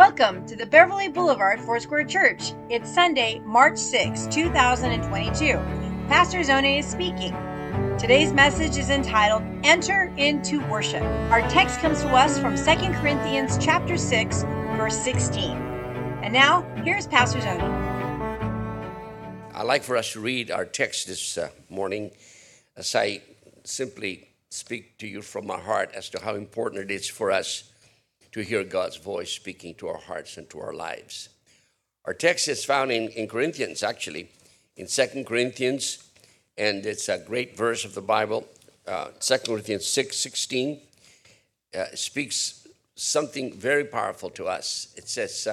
Welcome to the Beverly Boulevard Foursquare Church. It's Sunday, March 6, 2022. Pastor Zone is speaking. Today's message is entitled, Enter into Worship. Our text comes to us from 2 Corinthians chapter 6, verse 16. And now, here's Pastor Zone. I'd like for us to read our text this morning as I simply speak to you from my heart as to how important it is for us to hear God's voice speaking to our hearts and to our lives. Our text is found in Corinthians, actually, in 2 Corinthians, and it's a great verse of the Bible. 2 Corinthians 6:16 speaks something very powerful to us. It says,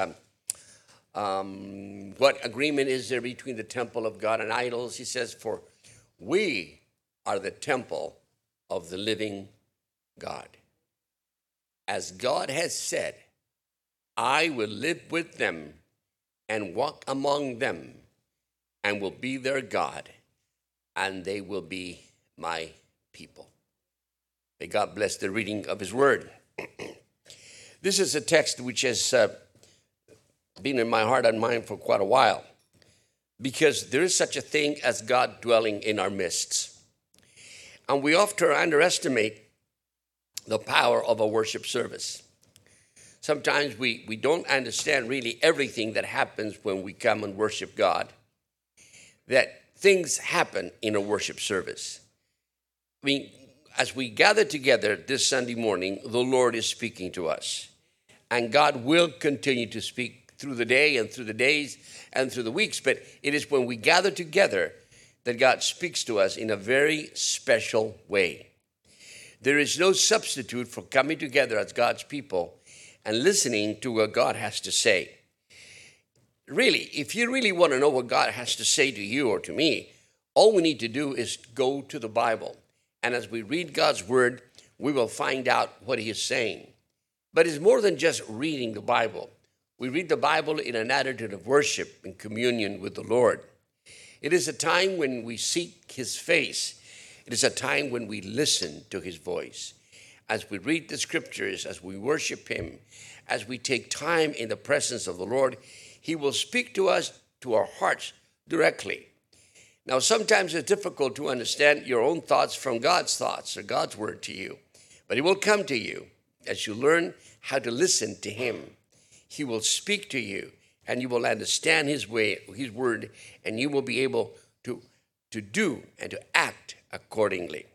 what agreement is there between the temple of God and idols? He says, for we are the temple of the living God. As God has said, I will live with them and walk among them and will be their God, and they will be my people. May God bless the reading of his word. This is a text which has been in my heart and mind for quite a while, because there is such a thing as God dwelling in our midst. And we often underestimate the power of a worship service. Sometimes we don't understand really everything that happens when we come and worship God, that things happen in a worship service. I mean, as we gather together this Sunday morning, the Lord is speaking to us. And God will continue to speak through the day and through the days and through the weeks. But it is when we gather together that God speaks to us in a very special way. There is no substitute for coming together as God's people and listening to what God has to say. Really, if you really want to know what God has to say to you or to me, all we need to do is go to the Bible. And as we read God's word, we will find out what he is saying. But it's more than just reading the Bible. We read the Bible in an attitude of worship and communion with the Lord. It is a time when we seek his face. It is a time when we listen to his voice. As we read the scriptures, as we worship him, as we take time in the presence of the Lord, he will speak to us, to our hearts directly. Now, sometimes it's difficult to understand your own thoughts from God's thoughts or God's word to you, but it will come to you as you learn how to listen to him. He will speak to you, and you will understand his way, his word, and you will be able to do and to act accordingly.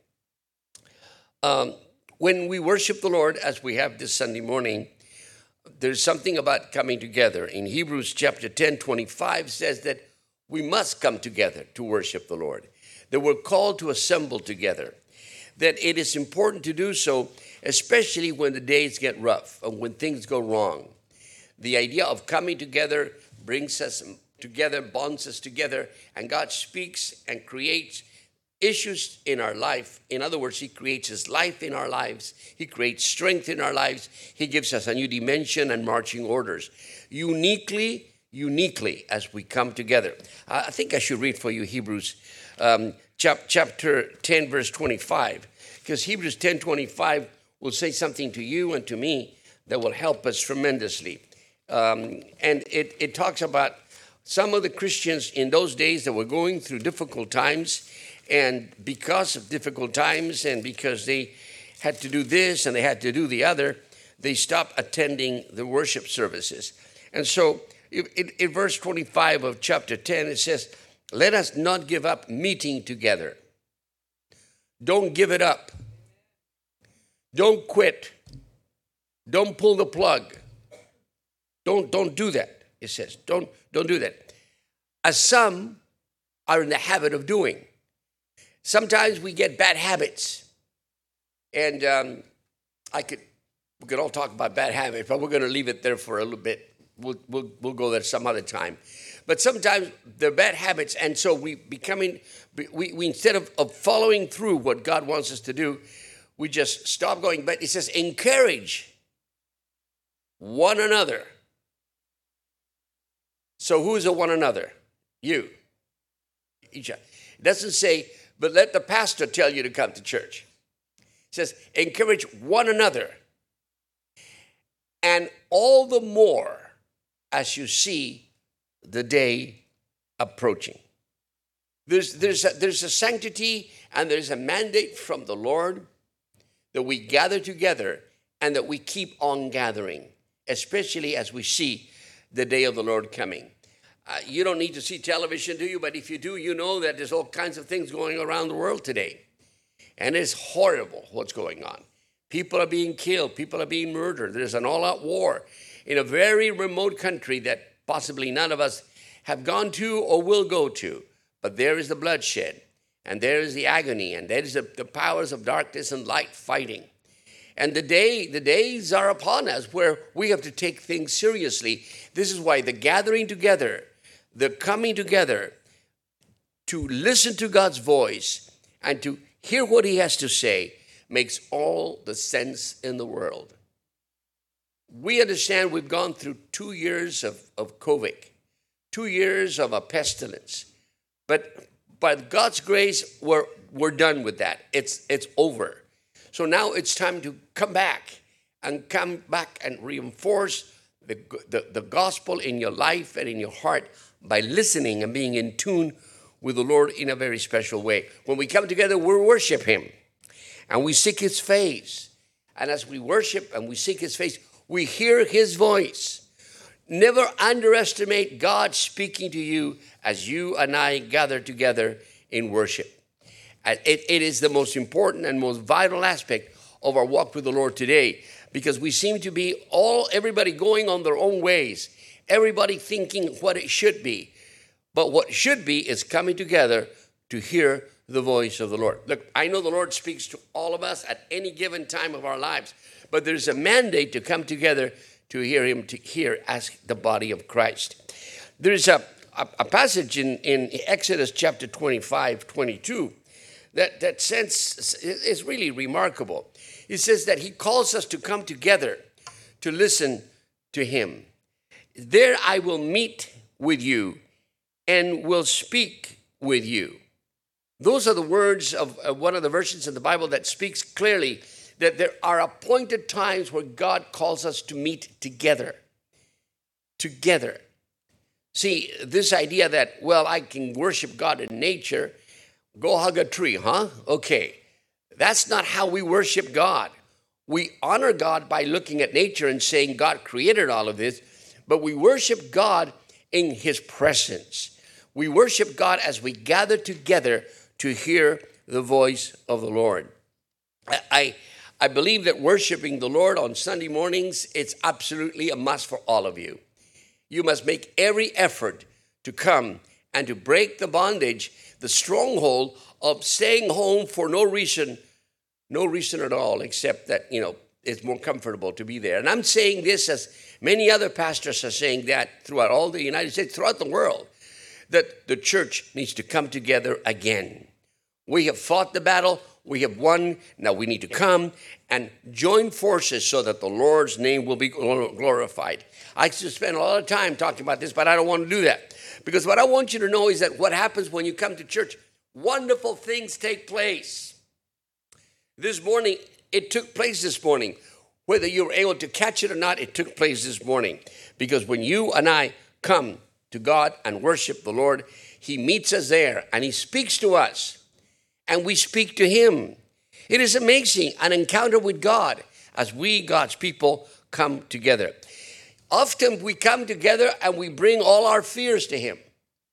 When we worship the Lord, as we have this Sunday morning, there's something about coming together. In Hebrews chapter 10:25 says that we must come together to worship the Lord, that we're called to assemble together, that it is important to do so, especially when the days get rough and when things go wrong. The idea of coming together brings us together, bonds us together, and God speaks and creates issues in our life. In other words, he creates his life in our lives. He creates strength in our lives. He gives us a new dimension and marching orders. Uniquely, as we come together. I think I should read for you Hebrews chapter 10, verse 25, because Hebrews 10:25 will say something to you and to me that will help us tremendously. And it talks about some of the Christians in those days that were going through difficult times, and because of difficult times and because they had to do this and they had to do the other, they stopped attending the worship services. And so in verse 25 of chapter 10, it says, let us not give up meeting together. Don't give it up. Don't quit. Don't pull the plug. Don't do that, it says. Don't do that. As some are in the habit of doing. Sometimes we get bad habits. And we could all talk about bad habits, but we're going to leave it there for a little bit. We'll go there some other time. But sometimes they're bad habits, and so we instead of following through what God wants us to do, we just stop going. But it says, encourage one another. So who is a one another? You. Each other. It doesn't say, but let the pastor tell you to come to church. It says, encourage one another. And all the more as you see the day approaching. There's a sanctity and there's a mandate from the Lord that we gather together and that we keep on gathering, especially as we see the day of the Lord coming. You don't need to see television, do you? But if you do, you know that there's all kinds of things going around the world today. And it's horrible what's going on. People are being killed. People are being murdered. There's an all-out war in a very remote country that possibly none of us have gone to or will go to. But there is the bloodshed, and there is the agony, and there is the powers of darkness and light fighting. And the days are upon us where we have to take things seriously. This is why the gathering together, the coming together to listen to God's voice and to hear what he has to say makes all the sense in the world. We understand we've gone through 2 years of COVID, 2 years of a pestilence. But by God's grace, we're done with that. It's over. So now it's time to come back and reinforce the gospel in your life and in your heart by listening and being in tune with the Lord in a very special way. When we come together, we worship him and we seek his face. And as we worship and we seek his face, we hear his voice. Never underestimate God speaking to you as you and I gather together in worship. It is the most important and most vital aspect of our walk with the Lord today, because we seem to be everybody going on their own ways, everybody thinking what it should be. But what should be is coming together to hear the voice of the Lord. Look, I know the Lord speaks to all of us at any given time of our lives, but there's a mandate to come together to hear him, to hear as the body of Christ. There's a passage in Exodus chapter 25, 22, that sense is really remarkable. It says that he calls us to come together to listen to him. There I will meet with you and will speak with you. Those are the words of one of the versions of the Bible that speaks clearly that there are appointed times where God calls us to meet together. Together. See, this idea that, well, I can worship God in nature, go hug a tree, huh? Okay. That's not how we worship God. We honor God by looking at nature and saying God created all of this, but we worship God in his presence. We worship God as we gather together to hear the voice of the Lord. I believe that worshiping the Lord on Sunday mornings, it's absolutely a must for all of you. You must make every effort to come and to break the bondage, the stronghold of staying home for no reason at all, except that, it's more comfortable to be there. And I'm saying this as many other pastors are saying that throughout all the United States, throughout the world, that the church needs to come together again. We have fought the battle. We have won. Now we need to come and join forces so that the Lord's name will be glorified. I could spend a lot of time talking about this, but I don't want to do that. Because what I want you to know is that what happens when you come to church, wonderful things take place. This morning, it took place this morning. Whether you were able to catch it or not, it took place this morning. Because when you and I come to God and worship the Lord, he meets us there and he speaks to us. And we speak to him. It is amazing, an encounter with God as we, God's people, come together. Often we come together and we bring all our fears to him.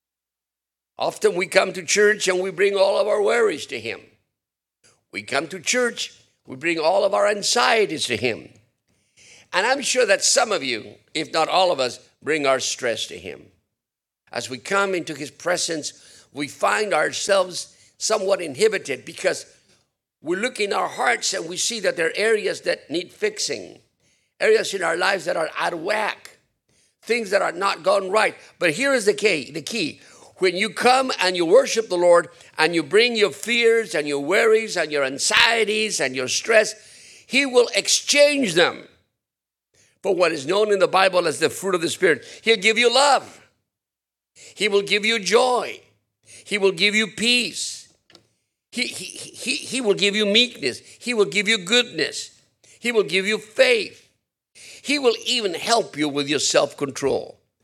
Often we come to church and we bring all of our worries to him. We come to church, we bring all of our anxieties to him. And I'm sure that some of you, if not all of us, bring our stress to him. As we come into his presence, we find ourselves somewhat inhibited because we look in our hearts and we see that there are areas that need fixing, areas in our lives that are out of whack, things that are not gone right. But here is the key. When you come and you worship the Lord and you bring your fears and your worries and your anxieties and your stress, he will exchange them for what is known in the Bible as the fruit of the Spirit. He'll give you love. He will give you joy. He will give you peace. He will give you meekness. He will give you goodness. He will give you faith. He will even help you with your self-control.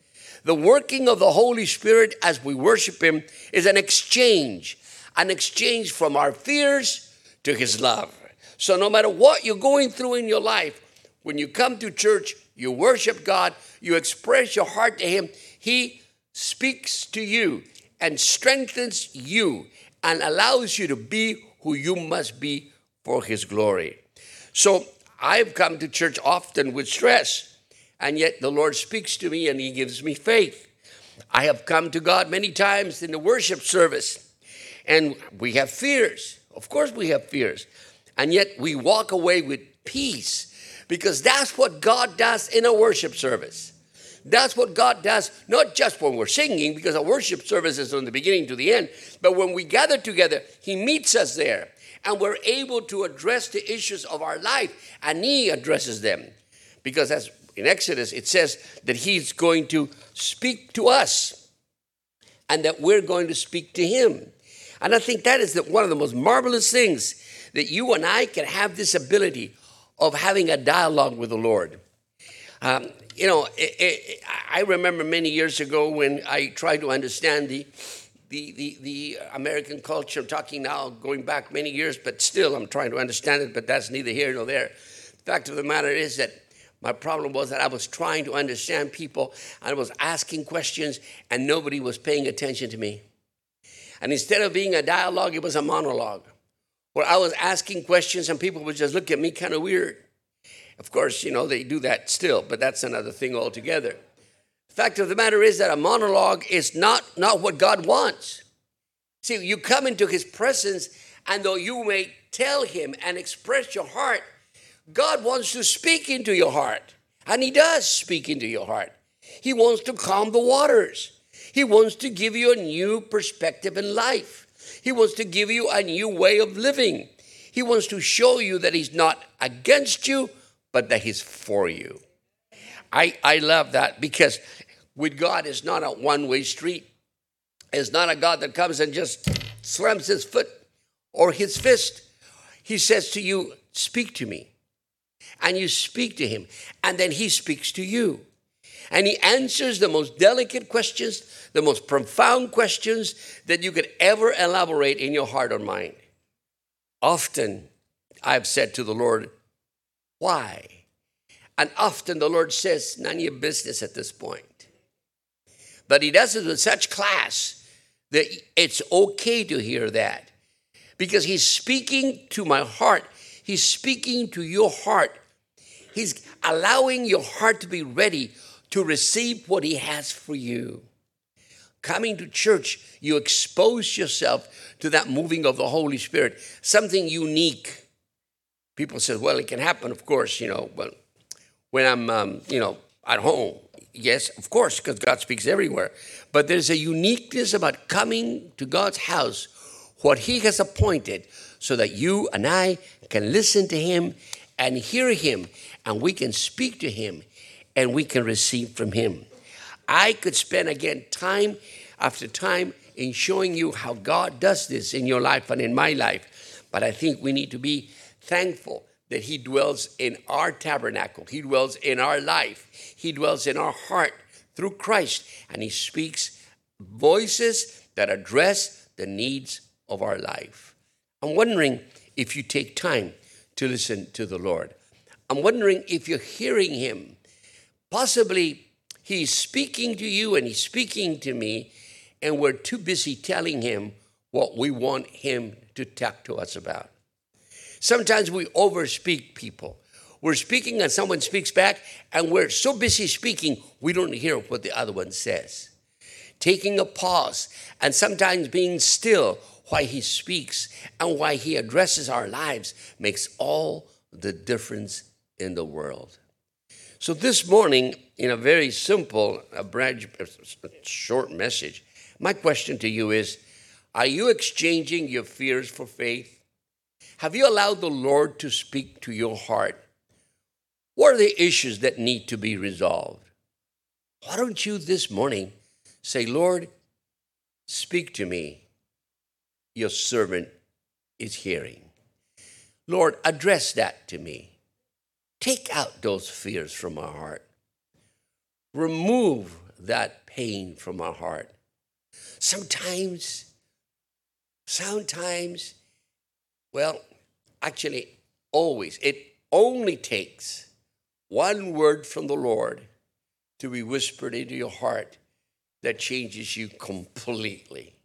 The working of the Holy Spirit as we worship him is an exchange from our fears to his love. So no matter what you're going through in your life, when you come to church, you worship God, you express your heart to him, he speaks to you and strengthens you and allows you to be who you must be for his glory. So I've come to church often with stress, and yet the Lord speaks to me and he gives me faith. I have come to God many times in the worship service, and we have fears. Of course we have fears. And yet we walk away with peace, because that's what God does in a worship service. That's what God does, not just when we're singing, because a worship service is from the beginning to the end, but when we gather together, he meets us there, and we're able to address the issues of our life, and he addresses them. Because as in Exodus, it says that he's going to speak to us, and that we're going to speak to him. And I think that is one of the most marvelous things, that you and I can have this ability of having a dialogue with the Lord. I remember many years ago when I tried to understand the American culture. I'm talking now, going back many years, but still I'm trying to understand it, but that's neither here nor there. The fact of the matter is that my problem was that I was trying to understand people, and I was asking questions, and nobody was paying attention to me. And instead of being a dialogue, it was a monologue, where I was asking questions and people would just look at me kind of weird. Of course, they do that still, but that's another thing altogether. The fact of the matter is that a monologue is not what God wants. See, you come into his presence, and though you may tell him and express your heart, God wants to speak into your heart, and he does speak into your heart. He wants to calm the waters. He wants to give you a new perspective in life. He wants to give you a new way of living. He wants to show you that he's not against you, but that he's for you. I love that, because with God, it's not a one-way street. It's not a God that comes and just slams his foot or his fist. He says to you, speak to me. And you speak to him, and then he speaks to you. And he answers the most delicate questions, the most profound questions that you could ever elaborate in your heart or mind. Often I've said to the Lord, why? And often the Lord says, none of your business at this point. But he does it with such class that it's okay to hear that, because he's speaking to my heart. He's speaking to your heart. He's allowing your heart to be ready to receive what he has for you. Coming to church, you expose yourself to that moving of the Holy Spirit, something unique. People say, well, it can happen, of course, but when I'm, at home. Yes, of course, because God speaks everywhere. But there's a uniqueness about coming to God's house, what he has appointed, so that you and I can listen to him and hear him, and we can speak to him, and we can receive from him. I could spend, again, time after time in showing you how God does this in your life and in my life. But I think we need to be thankful that he dwells in our tabernacle. He dwells in our life. He dwells in our heart through Christ. And he speaks voices that address the needs of our life. I'm wondering if you take time to listen to the Lord. I'm wondering if you're hearing him. Possibly he's speaking to you and he's speaking to me, and we're too busy telling him what we want him to talk to us about. Sometimes we overspeak people. We're speaking and someone speaks back, and we're so busy speaking, we don't hear what the other one says. Taking a pause and sometimes being still while he speaks and why he addresses our lives makes all the difference in the world. So this morning, in a very simple, short message, my question to you is, are you exchanging your fears for faith? Have you allowed the Lord to speak to your heart? What are the issues that need to be resolved? Why don't you this morning say, Lord, speak to me. Your servant is hearing. Lord, address that to me. Take out those fears from our heart. Remove that pain from our heart. Sometimes, well, actually, always, it only takes one word from the Lord to be whispered into your heart that changes you completely.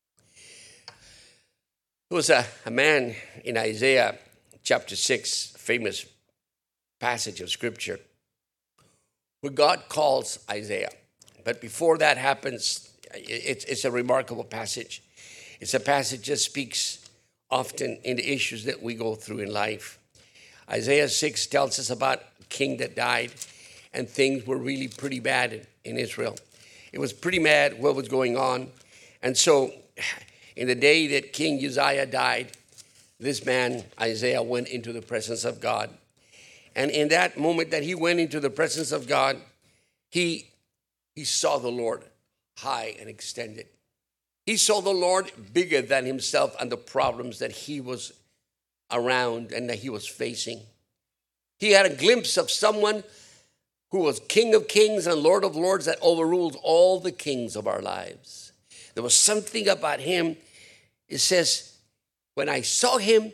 There was a man in Isaiah chapter 6, famous passage of Scripture, where God calls Isaiah. But before that happens, it's a remarkable passage. It's a passage that speaks often in the issues that we go through in life. Isaiah 6 tells us about a king that died, and things were really pretty bad in Israel. It was pretty bad what was going on. And so in the day that King Uzziah died, this man, Isaiah, went into the presence of God. And in that moment that he went into the presence of God, he saw the Lord high and extended. He saw the Lord bigger than himself and the problems that he was around and that he was facing. He had a glimpse of someone who was King of Kings and Lord of Lords that overruled all the kings of our lives. There was something about him. It says, when I saw him,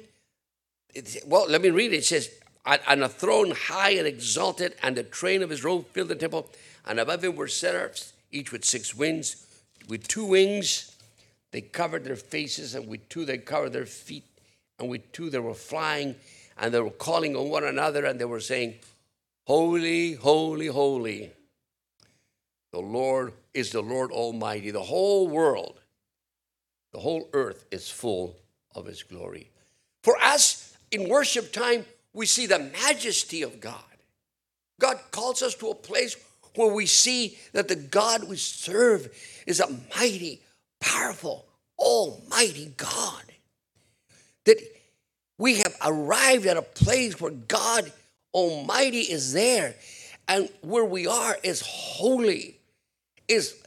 let me read it. It says, on a throne high and exalted, and the train of his robe filled the temple, and above him were seraphs, each with 6 wings. With 2 wings, they covered their faces, and with 2 they covered their feet, and with 2 they were flying, and they were calling on one another, and they were saying, Holy, holy, holy. The Lord is the Lord Almighty. The whole world, the whole earth is full of his glory. For us, in worship time, we see the majesty of God. God calls us to a place where we see that the God we serve is a mighty, powerful, almighty God. That we have arrived at a place where God Almighty is there, and where we are is holy, is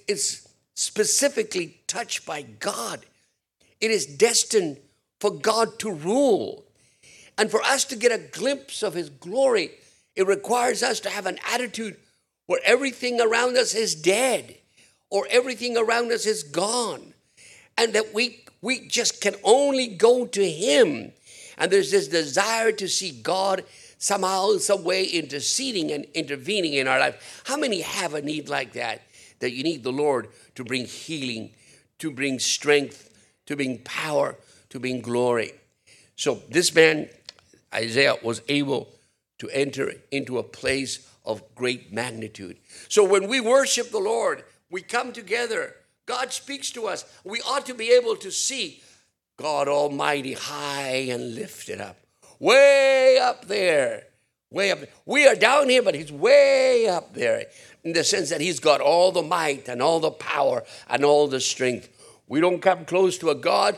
specifically touched by God. It is destined for God to rule. And for us to get a glimpse of his glory, it requires us to have an attitude where everything around us is dead, or everything around us is gone, and that we just can only go to him. And there's this desire to see God somehow, some way interceding and intervening in our life. How many have a need like that? That you need the Lord to bring healing, to bring strength, to bring power, to bring glory. So this man, Isaiah, was able to enter into a place of great magnitude. So when we worship the Lord, we come together, God speaks to us. We ought to be able to see God Almighty high and lifted up. Way up there, way up there. We are down here, but he's way up there in the sense that he's got all the might and all the power and all the strength. We don't come close to a God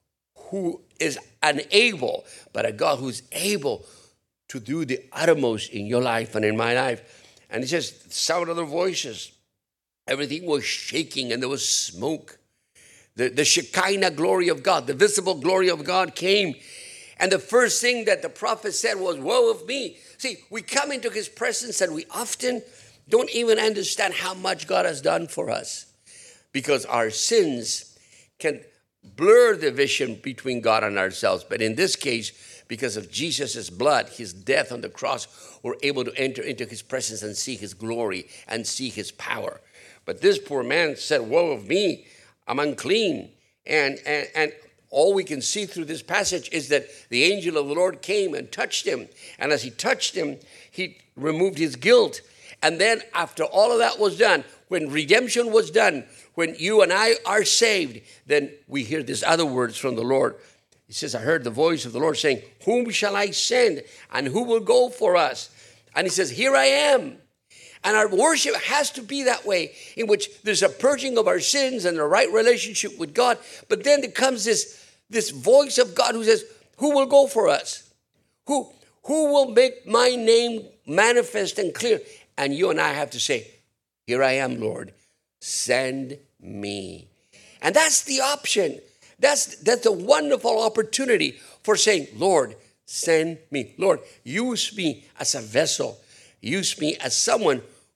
who is unable, but a God who's able to do the uttermost in your life and in my life. And it's just the sound of their voices. Everything was shaking and there was smoke. The Shekinah glory of God, the visible glory of God came. And the first thing that the prophet said was, woe of me. See, we come into his presence and we often don't even understand how much God has done for us, because our sins can blur the vision between God and ourselves. But in this case, because of Jesus' blood, his death on the cross, we're able to enter into his presence and see his glory and see his power. But this poor man said, woe of me, I'm unclean. And all we can see through this passage is that the angel of the Lord came and touched him. And as he touched him, he removed his guilt. And then after all of that was done, when redemption was done, when you and I are saved, then we hear these other words from the Lord. He says, I heard the voice of the Lord saying, whom shall I send and who will go for us? And he says, here I am. And our worship has to be that way, in which there's a purging of our sins and a right relationship with God. But then there comes this voice of God who says, who will go for us? Who will make my name manifest and clear? And you and I have to say, here I am, Lord, send me. And that's the option. That's a wonderful opportunity for saying, Lord, send me. Lord, use me as a vessel. Use me as someone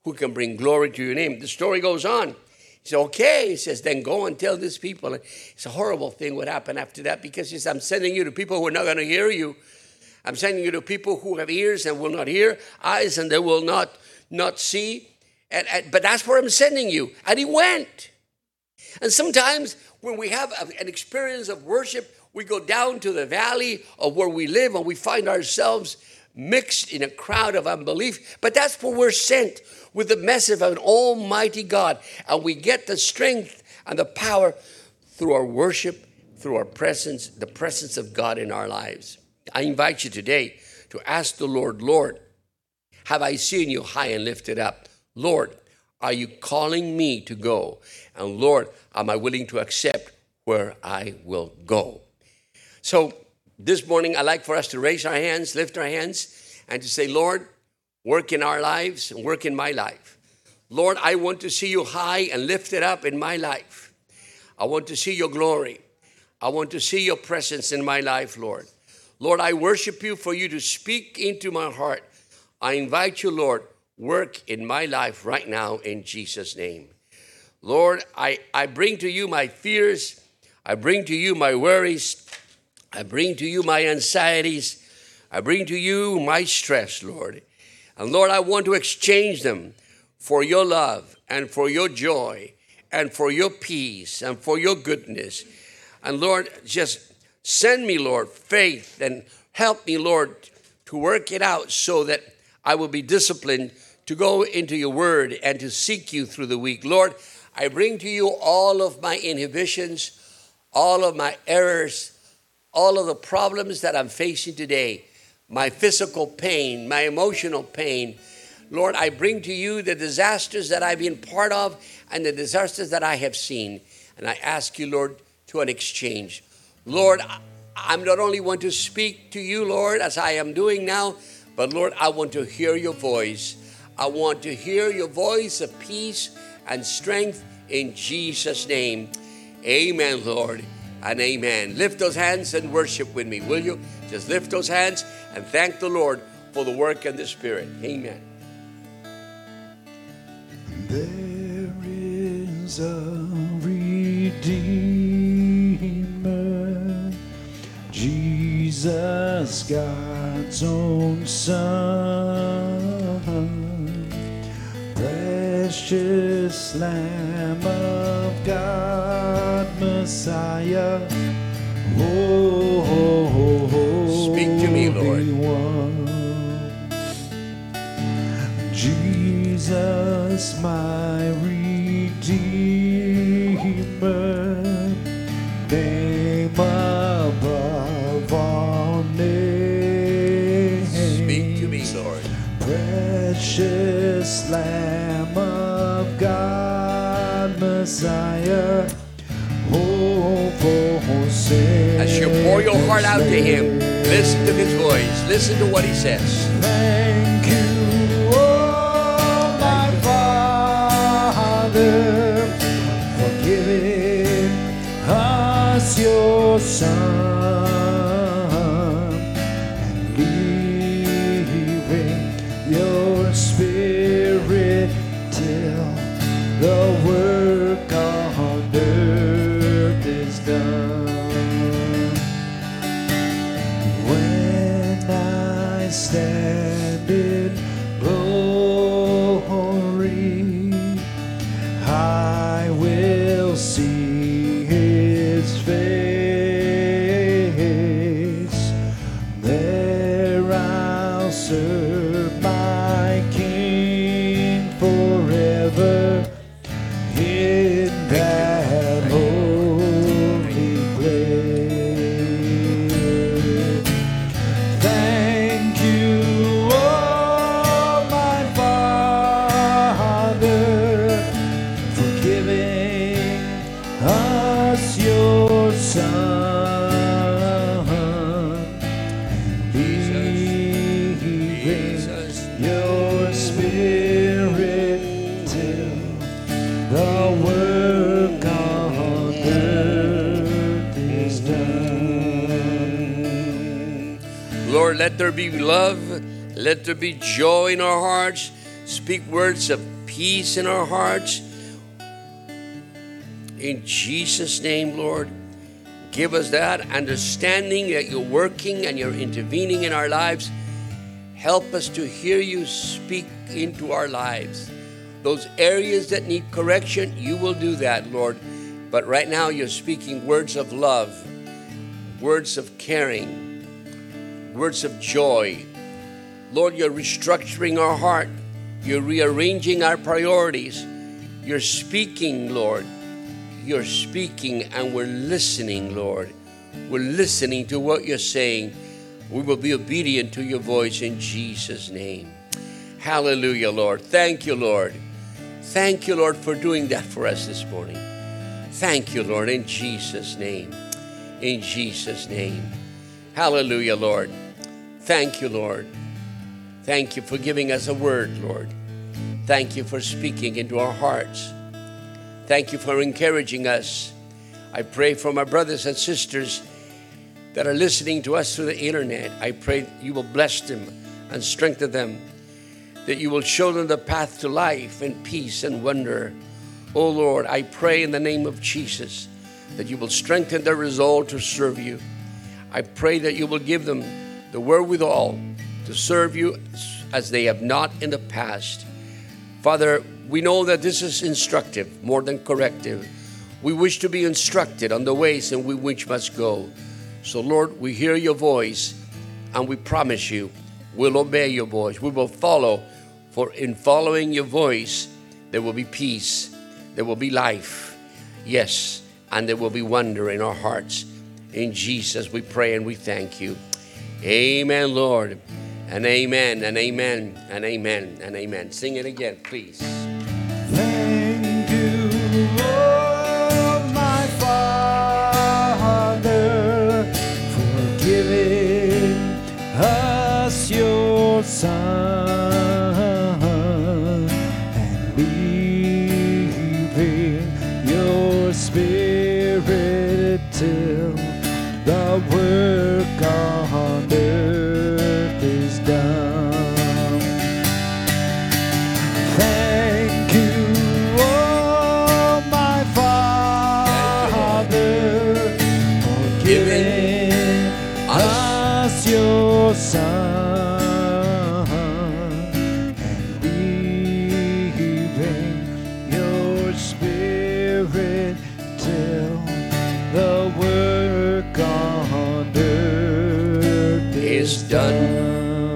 who can bring glory to your name. The story goes on. He said, okay. He says, then go and tell these people. It's a horrible thing what happened after that, because he says, I'm sending you to people who are not going to hear you. I'm sending you to people who have ears and will not hear, eyes and they will not see. But that's where I'm sending you. And he went. And sometimes when we have an experience of worship, we go down to the valley of where we live and we find ourselves mixed in a crowd of unbelief. But that's where we're sent, with the message of an almighty God. And we get the strength and the power through our worship, through our presence, the presence of God in our lives. I invite you today to ask the Lord, Lord, have I seen you high and lifted up? Lord, are you calling me to go? And Lord, am I willing to accept where I will go? So this morning, I'd like for us to raise our hands, lift our hands, and to say, Lord, work in our lives and work in my life. Lord, I want to see you high and lifted up in my life. I want to see your glory. I want to see your presence in my life, Lord. Lord, I worship you for you to speak into my heart. I invite you, Lord, work in my life right now in Jesus' name. Lord, I bring to you my fears. I bring to you my worries. I bring to you my anxieties. I bring to you my stress, Lord. And Lord, I want to exchange them for your love and for your joy and for your peace and for your goodness. And Lord, just send me, Lord, faith, and help me, Lord, to work it out so that I will be disciplined to go into your word and to seek you through the week. Lord, I bring to you all of my inhibitions, all of my errors, all of the problems that I'm facing today, my physical pain, my emotional pain. Lord, I bring to you the disasters that I've been part of and the disasters that I have seen. And I ask you, Lord, to an exchange. Lord, I'm not only want to speak to you, Lord, as I am doing now, but Lord, I want to hear your voice. I want to hear your voice of peace and strength in Jesus' name. Amen, Lord, and amen. Lift those hands and worship with me, will you? Just lift those hands and thank the Lord for the work in the Spirit. Amen. There is a Redeemer, Jesus, God's own Son, precious Lamb of God, Messiah. Speak to me, Lord. Jesus, my Redeemer, name above all names. Speak to me, Lord. Precious Lamb of God, Messiah. As you pour your heart out to him, listen to his voice. Listen to what he says. Thank you, oh my Father, for giving us your Son and leaving your Spirit till the work on earth is done. When I stand in glory, I will see his face. There I'll serve my King forever in that holy place. Thank you, oh my Father, for giving us your Son and leaving your Spirit till the work on earth is done. Lord, let there be love. Let there be joy in our hearts. Speak words of peace in our hearts. In Jesus' name, Lord, give us that understanding that you're working and you're intervening in our lives. Help us to hear you speak into our lives. Those areas that need correction, you will do that, Lord. But right now you're speaking words of love, words of caring, words of joy. Lord, you're restructuring our heart. You're rearranging our priorities. You're speaking, Lord. You're speaking and we're listening, Lord. We're listening to what you're saying. We will be obedient to your voice in Jesus' name. Hallelujah, Lord. Thank you, Lord. Thank you, Lord, for doing that for us this morning. Thank you, Lord, in Jesus' name. In Jesus' name. Hallelujah, Lord. Thank you, Lord. Thank you for giving us a word, Lord. Thank you for speaking into our hearts. Thank you for encouraging us. I pray for my brothers and sisters that are listening to us through the internet. I pray you will bless them and strengthen them, that you will show them the path to life and peace and wonder. Oh Lord, I pray in the name of Jesus that you will strengthen their resolve to serve you. I pray that you will give them the wherewithal to serve you as they have not in the past. Father, we know that this is instructive more than corrective. We wish to be instructed on the ways in which must go. So Lord, we hear your voice and we promise you we'll obey your voice. We will follow, for in following your voice, there will be peace, there will be life, yes, and there will be wonder in our hearts. In Jesus we pray and we thank you. Amen, Lord, and amen, and amen, and amen, and amen. Sing it again, please. Thank you, oh my Father, for giving us your Son and leaving your Spirit till the work on earth is done. Thank you, oh my Father, for giving us your Son and leaving your Spirit till the work on earth is done.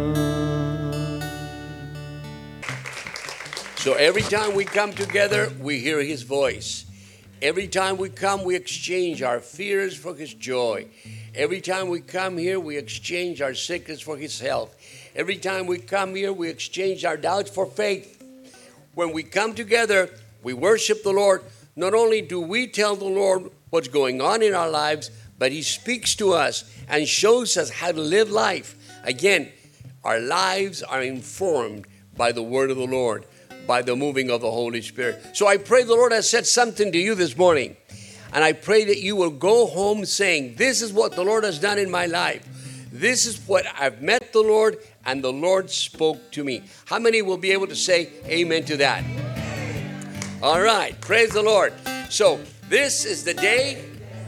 So every time we come together, we hear his voice. Every time we come, we exchange our fears for his joy. Every time we come here, we exchange our sickness for his health. Every time we come here, we exchange our doubts for faith. When we come together, we worship the Lord. Not only do we tell the Lord what's going on in our lives, but he speaks to us and shows us how to live life. Again, our lives are informed by the word of the Lord, by the moving of the Holy Spirit. So I pray the Lord has said something to you this morning. And I pray that you will go home saying, this is what the Lord has done in my life. This is what I've met the Lord and the Lord spoke to me. How many will be able to say amen to that? All right, praise the Lord. So this is the day.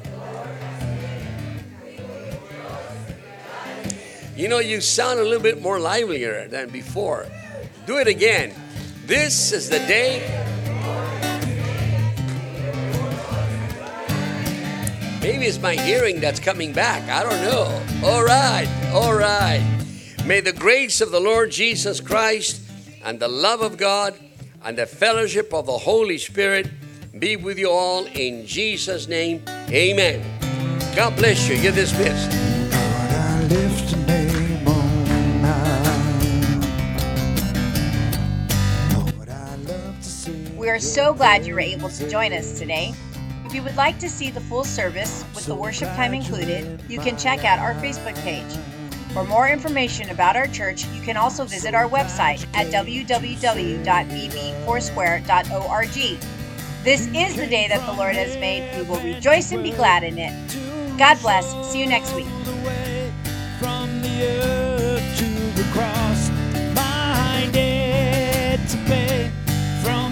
You know, you sound a little bit more livelier than before. Do it again. This is the day. Maybe it's my hearing that's coming back. I don't know. All right. All right. May the grace of the Lord Jesus Christ and the love of God and the fellowship of the Holy Spirit be with you all in Jesus' name. Amen. God bless you. You're dismissed. Lord, I lift your name on high. Lord, I love to sing. We are so glad you were able to join us today. If you would like to see the full service with the worship time included, you can check out our Facebook page. For more information about our church, you can also visit our website at www.bbfoursquare.org. This is the day that the Lord has made. We will rejoice and be glad in it. God bless. See you next week. From the earth to the cross, my debt to pay. From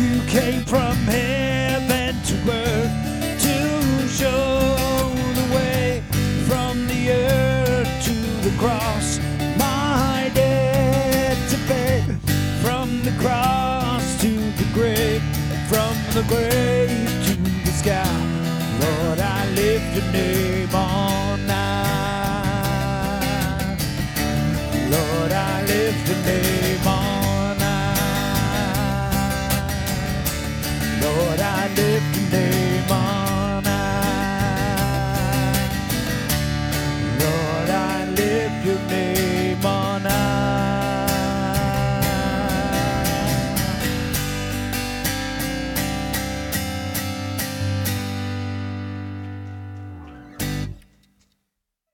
You came from heaven to earth to show the way, from the earth to the cross, my debt to pay, from the cross to the grave, from the grave to the sky. Lord, I lift your name on high. Lord, I lift your name on high. Lord, I lift your